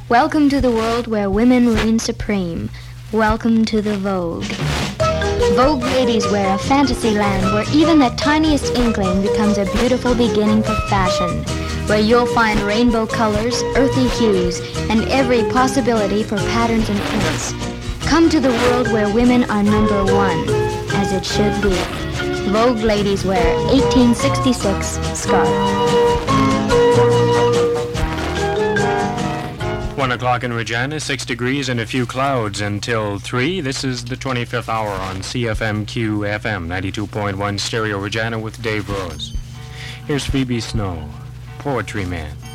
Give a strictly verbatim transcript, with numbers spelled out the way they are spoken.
Welcome to the world where women reign supreme. Welcome to the Vogue. Vogue ladies wear a fantasy land where even the tiniest inkling becomes a beautiful beginning for fashion, where you'll find rainbow colors, earthy hues, and every possibility for patterns and prints. Come to the world where women are number one, as it should be. Vogue ladies wear eighteen sixty-six scarf. One o'clock in Regina, six degrees and a few clouds until three. This is the twenty-fifth hour on C F M Q F M, ninety-two point one Stereo Regina with Dave Rose. Here's Phoebe Snow, Poetry Man.